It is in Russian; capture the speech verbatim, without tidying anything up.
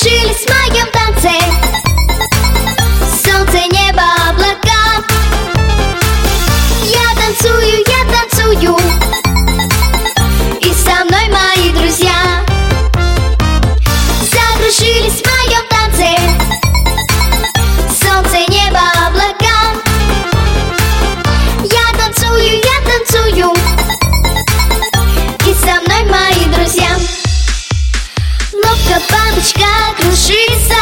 закружились в моем танце. Солнце, небо, облака. Я танцую, я танцую, и со мной мои друзья. Закружились в моем танце. Солнце, небо, облака. Я танцую, я танцую, и со мной мои друзья. Ну-ка, бабочка, кружится.